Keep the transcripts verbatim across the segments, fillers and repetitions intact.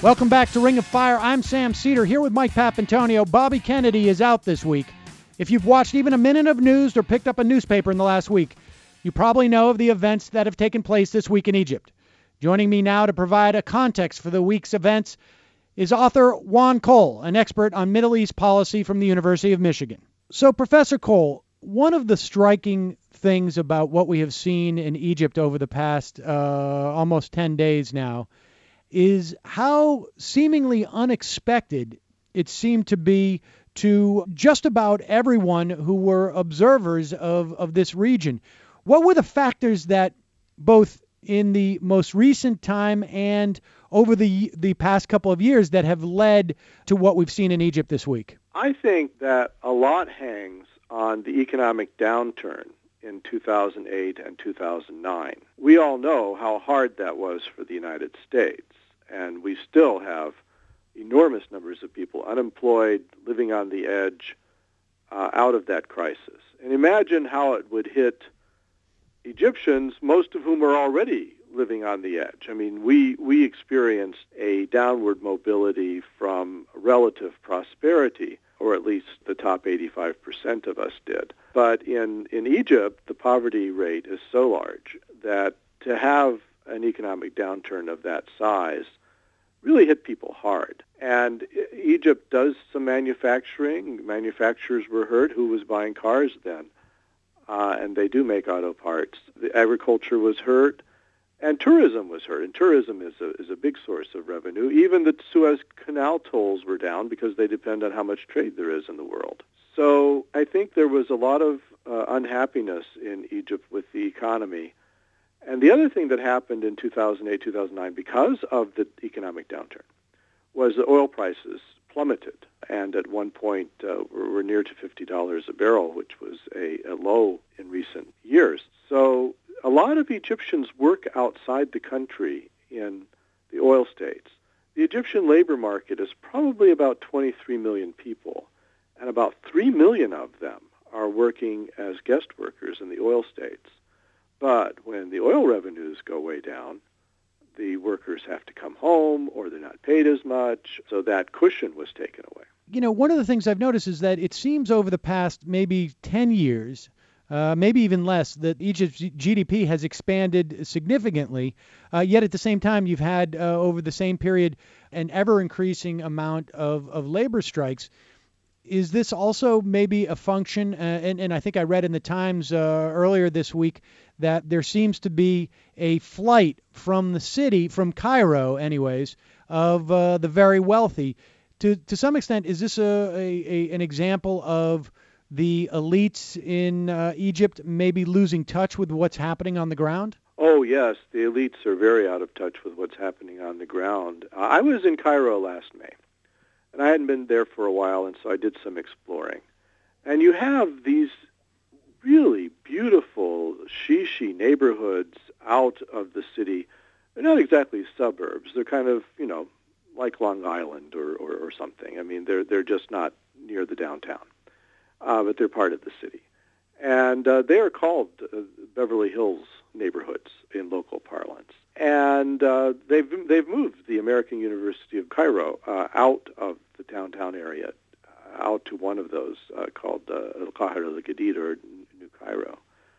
Welcome back to Ring of Fire. I'm Sam Cedar here with Mike Papantonio. Bobby Kennedy is out this week. If you've watched even a minute of news or picked up a newspaper in the last week, you probably know of the events that have taken place this week in Egypt. Joining me now to provide a context for the week's events is author Juan Cole, an expert on Middle East policy from the University of Michigan. So, Professor Cole, one of the striking things about what we have seen in Egypt over the past uh, almost ten days now is how seemingly unexpected it seemed to be to just about everyone who were observers of, of this region. What were the factors that both in the most recent time and over the the past couple of years that have led to what we've seen in Egypt this week? I think that a lot hangs on the economic downturn in two thousand eight and two thousand nine. We all know how hard that was for the United States, and we still have enormous numbers of people unemployed, living on the edge, uh, out of that crisis. And imagine how it would hit Egyptians, most of whom are already living on the edge. I mean, we, we experienced a downward mobility from relative prosperity, or at least the top eighty-five percent of us did. But in, in Egypt, the poverty rate is so large that to have an economic downturn of that size really hit people hard. And Egypt does some manufacturing. Manufacturers were hurt. Who was buying cars then? Uh, and they do make auto parts. The agriculture was hurt, and tourism was hurt. And tourism is a, is a big source of revenue. Even the Suez Canal tolls were down because they depend on how much trade there is in the world. So I think there was a lot of uh, unhappiness in Egypt with the economy. And the other thing that happened in two thousand eight, two thousand nine, because of the economic downturn, was the oil prices plummeted. And at one point, uh, were near to fifty dollars a barrel, which was a, a low in recent years. So a lot of Egyptians work outside the country in the oil states. The Egyptian labor market is probably about twenty-three million people, and about three million of them are working as guest workers in the oil states. But when the oil revenues go way down, the workers have to come home or they're not paid as much, so that cushion was taken away. You know, one of the things I've noticed is that it seems over the past maybe ten years, uh, maybe even less, that Egypt's G D P has expanded significantly, uh, yet at the same time you've had uh, over the same period an ever-increasing amount of, of labor strikes. Is this also maybe a function, uh, and, and I think I read in the Times uh, earlier this week that there seems to be a flight from the city, from Cairo anyways, of uh, the very wealthy. To to some extent, is this a, a, a an example of the elites in uh, Egypt maybe losing touch with what's happening on the ground? Oh, yes. The elites are very out of touch with what's happening on the ground. Uh, I was in Cairo last May. And I hadn't been there for a while, and so I did some exploring. And you have these really beautiful shishi neighborhoods out of the city. They're not exactly suburbs. They're kind of, you know, like Long Island or, or, or something. I mean, they're they're just not near the downtown, uh, but they're part of the city. And uh, they are called uh, Beverly Hills neighborhoods in local parlance. And uh, they've they've moved the American University of Cairo uh, out of the downtown area, uh, out to one of those uh, called uh, Al-Qahira al-Jadid, or New Cairo.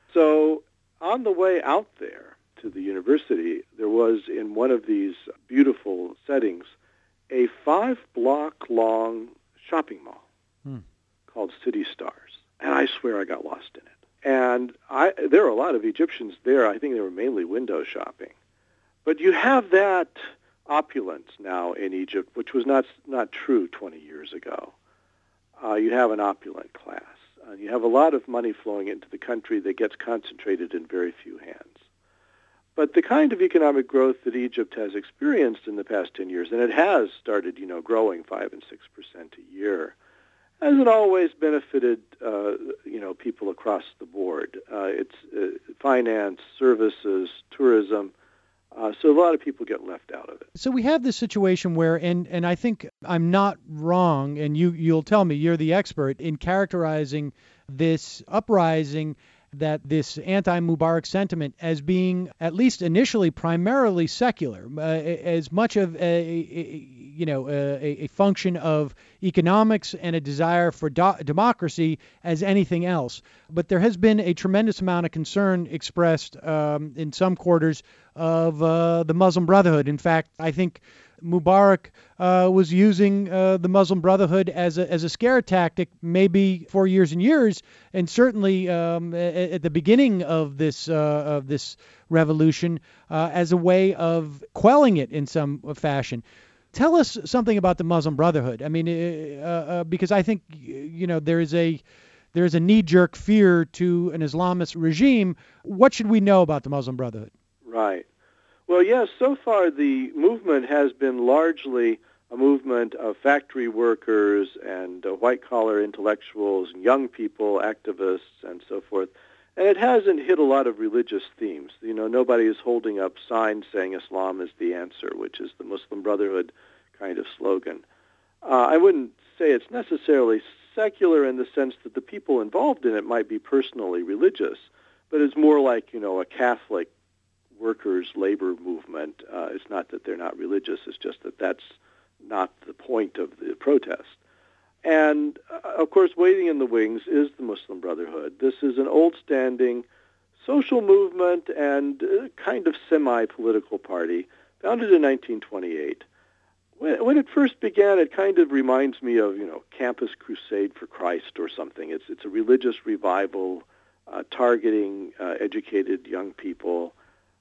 So on the way out there to the university, there was in one of these beautiful settings a five-block-long shopping mall hmm. called City Stars. And I swear I got lost in it. And I, there are a lot of Egyptians there. I think they were mainly window shopping. But you have that opulence now in Egypt, which was not not true twenty years ago. Uh, you have an opulent class. Uh, you have a lot of money flowing into the country that gets concentrated in very few hands. But the kind of economic growth that Egypt has experienced in the past ten years, and it has started, you know, growing five and six percent a year, hasn't always benefited, uh, you know, people across the board. Uh, it's uh, finance, services, tourism. Uh, so a lot of people get left out of it. So we have this situation where, and, and I think I'm not wrong, and you, you'll tell me, you're the expert, in characterizing this uprising that this anti-Mubarak sentiment as being, at least initially, primarily secular, uh, as much of a, a you know a, a function of economics and a desire for do- democracy as anything else. But there has been a tremendous amount of concern expressed um, in some quarters of uh, the Muslim Brotherhood. In fact, I think Mubarak uh, was using uh, the Muslim Brotherhood as a as a scare tactic, maybe for years and years, and certainly um, at, at the beginning of this uh, of this revolution, uh, as a way of quelling it in some fashion. Tell us something about the Muslim Brotherhood. I mean, uh, uh, because I think you know there is a there is a knee-jerk fear to an Islamist regime. What should we know about the Muslim Brotherhood? Right. Well, yes, so far the movement has been largely a movement of factory workers and uh, white-collar intellectuals, and young people, activists, and so forth. And it hasn't hit a lot of religious themes. You know, nobody is holding up signs saying Islam is the answer, which is the Muslim Brotherhood kind of slogan. Uh, I wouldn't say it's necessarily secular in the sense that the people involved in it might be personally religious, but it's more like, you know, a Catholic workers' labor movement. Uh, it's not that they're not religious, it's just that that's not the point of the protest. And, uh, of course, waiting in the wings is the Muslim Brotherhood. This is an old-standing social movement and uh, kind of semi-political party, founded in nineteen twenty-eight. When, when it first began, it kind of reminds me of, you know, Campus Crusade for Christ or something. It's, it's a religious revival uh, targeting uh, educated young people.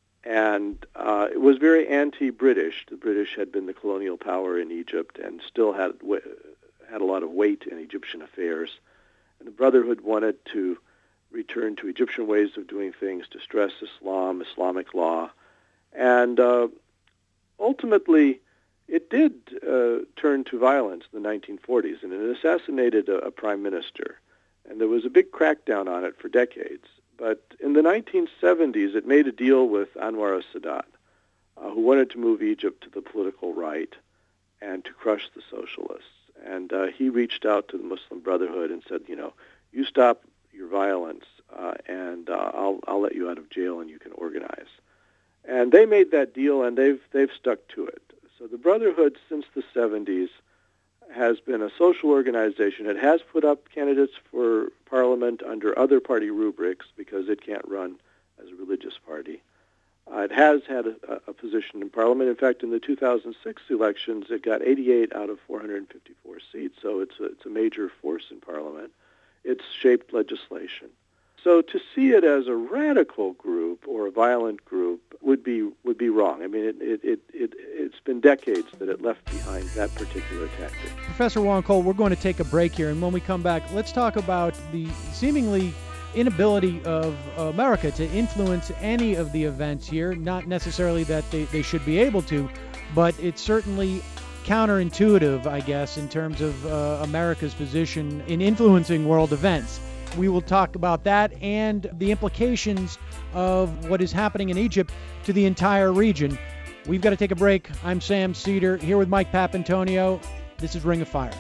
And uh, it was very anti-British. The British had been the colonial power in Egypt and still had had a lot of weight in Egyptian affairs. And the Brotherhood wanted to return to Egyptian ways of doing things, to stress Islam, Islamic law. And uh, ultimately, it did uh, turn to violence in the nineteen forties, and it assassinated a, a prime minister. And there was a big crackdown on it for decades. But in the nineteen seventies, it made a deal with Anwar al-Sadat, uh, who wanted to move Egypt to the political right and to crush the socialists. And uh, he reached out to the Muslim Brotherhood and said, you know, you stop your violence, uh, and uh, I'll I'll let you out of jail and you can organize. And they made that deal, and they've they've stuck to it. So the Brotherhood, since the seventies, has been a social organization. It has put up candidates for parliament under other party rubrics because it can't run as a religious party. Uh, it has had a, a position in parliament. In fact, in the two thousand six elections, it got eighty-eight out of four hundred fifty-four seats, so it's a, it's a major force in parliament. It's shaped legislation. So to see it as a radical group or a violent group would be would be wrong. I mean, it, it, it, it, it's been decades that it left behind that particular tactic. Professor Juan Cole, we're going to take a break here, and when we come back, let's talk about the seemingly inability of America to influence any of the events here. Not necessarily that they, they should be able to, but it's certainly counterintuitive, I guess, in terms of uh, America's position in influencing world events. We will talk about that and the implications of what is happening in Egypt to the entire region. We've got to take a break. I'm Sam Seder, here with Mike Papantonio. This is Ring of Fire.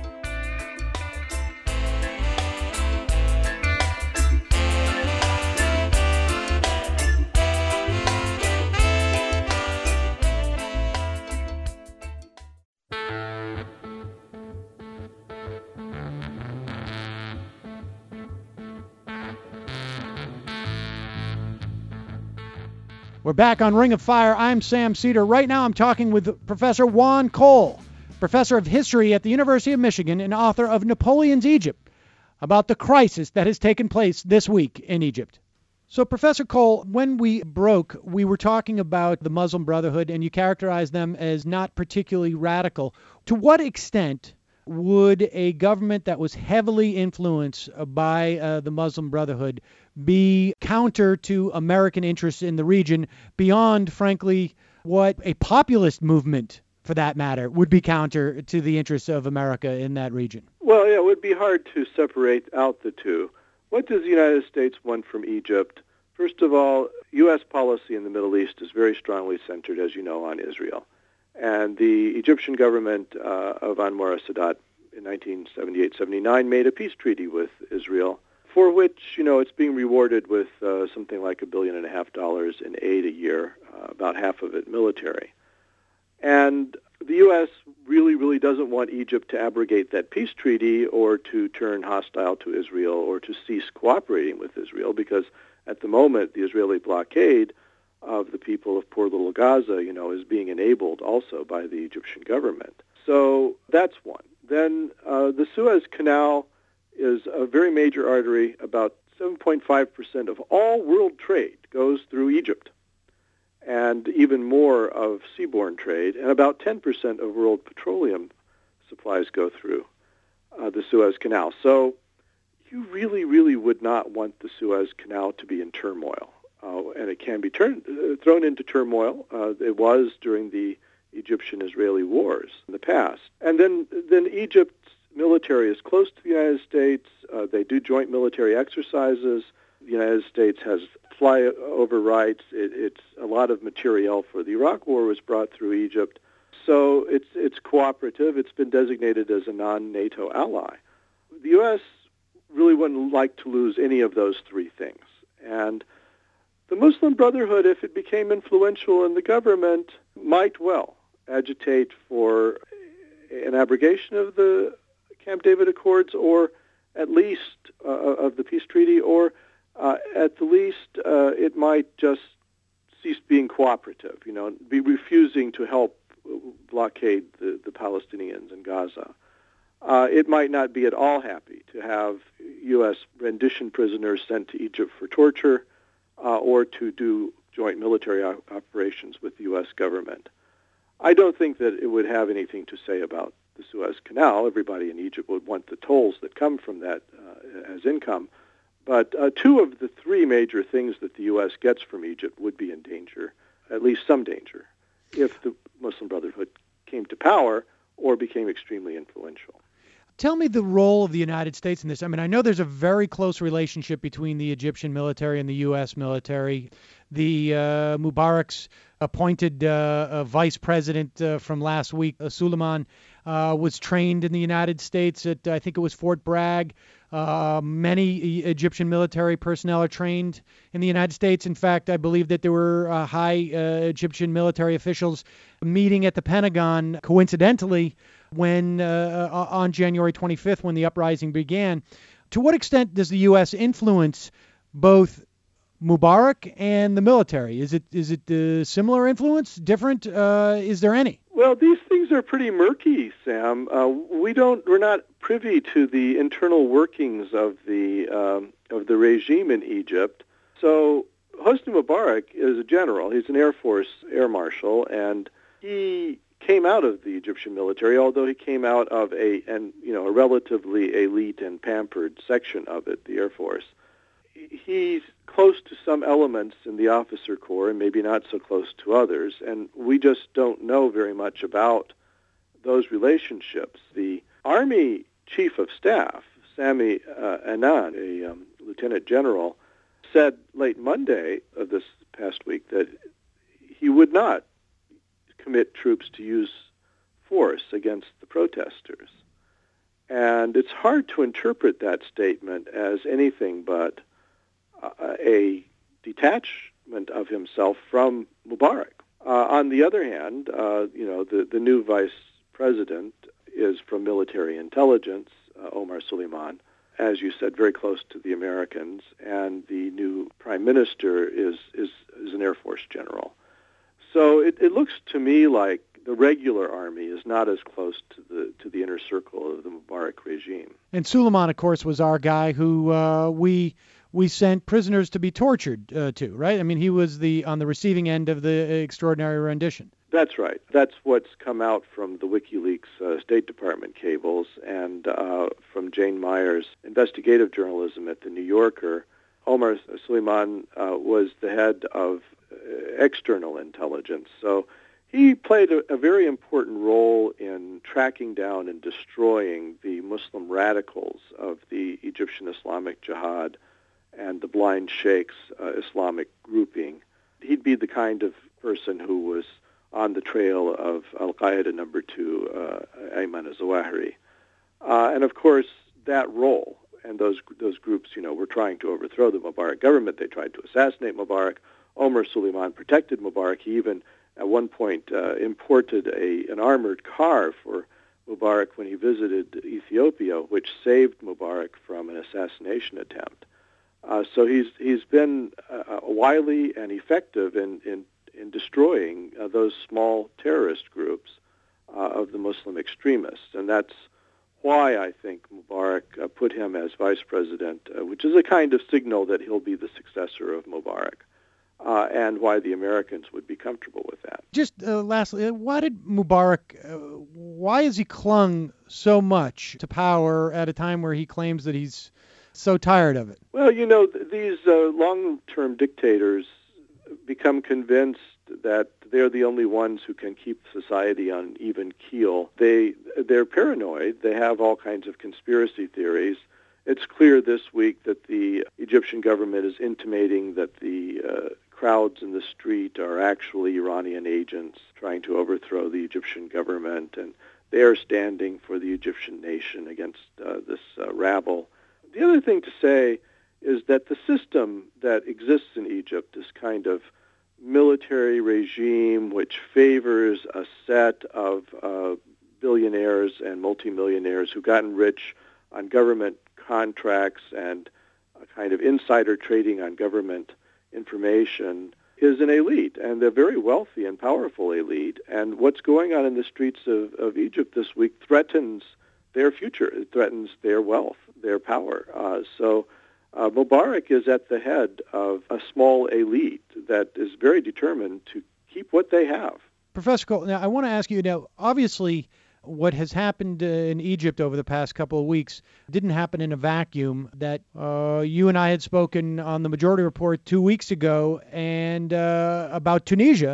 We're back on Ring of Fire. I'm Sam Seder. Right now I'm talking with Professor Juan Cole, professor of history at the University of Michigan and author of Napoleon's Egypt, about the crisis that has taken place this week in Egypt. So, Professor Cole, when we broke, we were talking about the Muslim Brotherhood, and you characterized them as not particularly radical. To what extent would a government that was heavily influenced by uh, the Muslim Brotherhood be counter to American interests in the region beyond, frankly, what a populist movement, for that matter, would be counter to the interests of America in that region? Well, yeah, it would be hard to separate out the two. What does the United States want from Egypt? First of all, U S policy in the Middle East is very strongly centered, as you know, on Israel. And the Egyptian government uh, of Anwar al-Sadat in nineteen seventy-eight seventy-nine made a peace treaty with Israel for which, you know, it's being rewarded with uh, something like a billion and a half dollars in aid a year, uh, about half of it military. And the U S really, really doesn't want Egypt to abrogate that peace treaty or to turn hostile to Israel or to cease cooperating with Israel, because at the moment the Israeli blockade of the people of poor little Gaza, you know, is being enabled also by the Egyptian government. So that's one. Then uh, the Suez Canal is a very major artery. About seven point five percent of all world trade goes through Egypt, and even more of seaborne trade, and about ten percent of world petroleum supplies go through uh, the Suez Canal. So you really, really would not want the Suez Canal to be in turmoil. Uh, and it can be turned, uh, thrown into turmoil. Uh, it was during the Egyptian-Israeli wars in the past. And then, then Egypt's military is close to the United States. Uh, they do joint military exercises. The United States has flyover rights. It, it's a lot of materiel for the Iraq War was brought through Egypt. So it's it's cooperative. It's been designated as a non-NATO ally. The U S really wouldn't like to lose any of those three things. And the Muslim Brotherhood, if it became influential in the government, might well agitate for an abrogation of the Camp David Accords, or at least uh, of the peace treaty, or uh, at the least uh, it might just cease being cooperative, you know, be refusing to help blockade the, the Palestinians in Gaza. Uh, it might not be at all happy to have U S rendition prisoners sent to Egypt for torture, Uh, or to do joint military op- operations with the U S government. I don't think that it would have anything to say about the Suez Canal. Everybody in Egypt would want the tolls that come from that uh, as income. But uh, two of the three major things that the U S gets from Egypt would be in danger, at least some danger, if the Muslim Brotherhood came to power or became extremely influential. Tell me the role of the United States in this. I mean, I know there's a very close relationship between the Egyptian military and the U S military. The uh, Mubarak's appointed uh, uh, vice president uh, from last week, uh, Suleiman, uh, was trained in the United States at, I think it was Fort Bragg. Uh, many Egyptian military personnel are trained in the United States. In fact, I believe that there were uh, high uh, Egyptian military officials meeting at the Pentagon, coincidentally, when uh, on January twenty-fifth, when the uprising began. To what extent does the U S influence both Mubarak and the military? Is it is it uh, similar influence, different? Uh, is there any? Well, these things are pretty murky, Sam. Uh, we don't, we're not privy to the internal workings of the um, of the regime in Egypt. So Hosni Mubarak is a general. He's an Air Force air marshal, and he came out of the Egyptian military, although he came out of a and you know a relatively elite and pampered section of it, the Air Force. He's close to some elements in the officer corps and maybe not so close to others, and we just don't know very much about those relationships. The Army Chief of Staff, Sami uh, Anan, a um, lieutenant general, said late Monday of this past week that he would not commit troops to use force against the protesters. And it's hard to interpret that statement as anything but uh, a detachment of himself from Mubarak. Uh, on the other hand, uh, you know, the, the new vice president is from military intelligence, uh, Omar Suleiman, as you said, very close to the Americans, and the new prime minister is, is, is an Air Force general. So it, it looks to me like the regular army is not as close to the to the inner circle of the Mubarak regime. And Suleiman, of course, was our guy who uh, we we sent prisoners to be tortured uh, to, right? I mean, he was the on the receiving end of the extraordinary rendition. That's right. That's what's come out from the WikiLeaks uh, State Department cables and uh, from Jane Meyer's investigative journalism at the New Yorker. Omar Suleiman uh, was the head of uh, external intelligence. So he played a, a very important role in tracking down and destroying the Muslim radicals of the Egyptian Islamic Jihad and the Blind Sheikhs uh, Islamic grouping. He'd be the kind of person who was on the trail of Al-Qaeda number two, uh, Ayman al-Zawahiri. Uh, and of course, that role and those those groups, you know, were trying to overthrow the Mubarak government. They tried to assassinate Mubarak. Omar Suleiman protected Mubarak. He even, at one point, uh, imported a an armored car for Mubarak when he visited Ethiopia, which saved Mubarak from an assassination attempt. Uh, so he's he's been uh, wily and effective in in, in destroying uh, those small terrorist groups uh, of the Muslim extremists, and that's why I think Mubarak uh, put him as vice president, uh, which is a kind of signal that he'll be the successor of Mubarak. Uh, and why the Americans would be comfortable with that. Just uh, lastly, why did Mubarak, uh, why has he clung so much to power at a time where he claims that he's so tired of it? Well, you know, th- these uh, long-term dictators become convinced that they're the only ones who can keep society on even keel. They, they're paranoid. They have all kinds of conspiracy theories. It's clear this week that the Egyptian government is intimating that the uh, crowds in the street are actually Iranian agents trying to overthrow the Egyptian government, and they are standing for the Egyptian nation against uh, this uh, rabble. The other thing to say is that the system that exists in Egypt, this kind of military regime which favors a set of uh, billionaires and multimillionaires who've gotten rich on government contracts and a kind of insider trading on government information, is an elite, and a very wealthy and powerful elite. And what's going on in the streets of, of Egypt this week threatens their future. It threatens their wealth, their power. Uh, so uh, Mubarak is at the head of a small elite that is very determined to keep what they have. Professor Cole, now I want to ask you, now, obviously, what has happened uh, in Egypt over the past couple of weeks didn't happen in a vacuum. That uh, you and I had spoken on the Majority Report two weeks ago and uh, about Tunisia.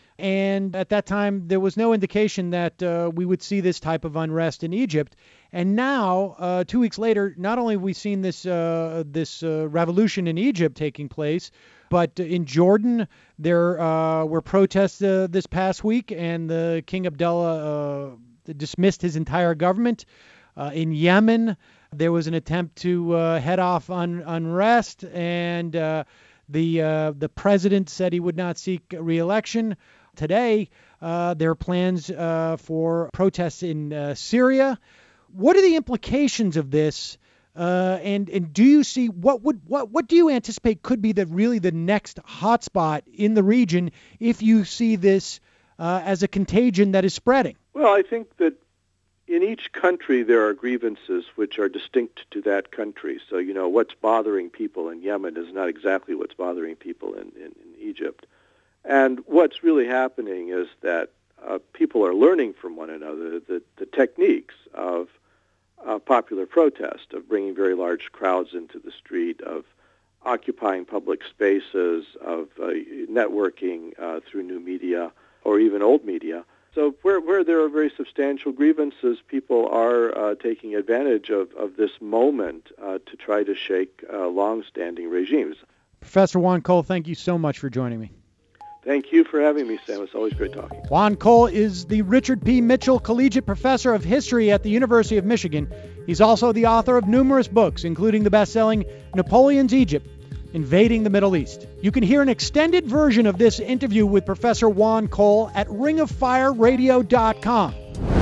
And at that time, there was no indication that uh, we would see this type of unrest in Egypt. And now, uh, two weeks later, not only have we seen this uh, this uh, revolution in Egypt taking place, but in Jordan, there uh, were protests uh, this past week, and the King Abdullah uh, dismissed his entire government. Uh, in Yemen, there was an attempt to uh, head off un- unrest, and uh, the uh, the president said he would not seek re-election. Today, uh, there are plans uh, for protests in uh, Syria. What are the implications of this? Uh, and and do you see what would what what do you anticipate could be the really the next hotspot in the region if you see this uh, as a contagion that is spreading? Well, I think that in each country there are grievances which are distinct to that country. So, you know, what's bothering people in Yemen is not exactly what's bothering people in, in, in Egypt. And what's really happening is that uh, people are learning from one another the, the techniques of uh, popular protest, of bringing very large crowds into the street, of occupying public spaces, of uh, networking uh, through new media or even old media. So where, where there are very substantial grievances, people are uh, taking advantage of, of this moment uh, to try to shake uh, long-standing regimes. Professor Juan Cole, thank you so much for joining me. Thank you for having me, Sam. It's always great talking. Juan Cole is the Richard P. Mitchell Collegiate Professor of History at the University of Michigan. He's also the author of numerous books, including the best-selling Napoleon's Egypt, Invading the Middle East. You can hear an extended version of this interview with Professor Juan Cole at ring of fire radio dot com.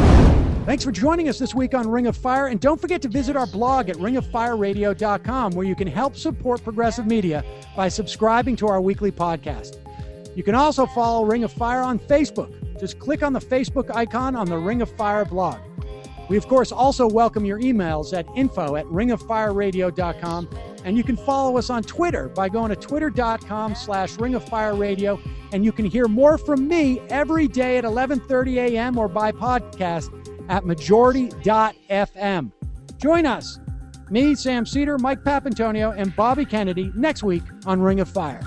Thanks for joining us this week on Ring of Fire, and don't forget to visit our blog at ring of fire radio dot com, where you can help support progressive media by subscribing to our weekly podcast. You can also follow Ring of Fire on Facebook. Just click on the Facebook icon on the Ring of Fire blog. We, of course, also welcome your emails at info at ring of fire radio dot com, and you can follow us on Twitter by going to twitter dot com slash ring of fire radio, and you can hear more from me every day at eleven thirty a.m. or by podcast at majority dot f m. Join us, me, Sam Cedar, Mike Papantonio, and Bobby Kennedy next week on Ring of Fire.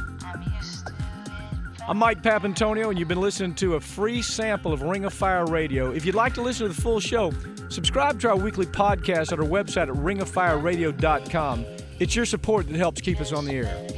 I'm Mike Papantonio, and you've been listening to a free sample of Ring of Fire Radio. If you'd like to listen to the full show, subscribe to our weekly podcast at our website at ring of fire radio dot com. It's your support that helps keep us on the air.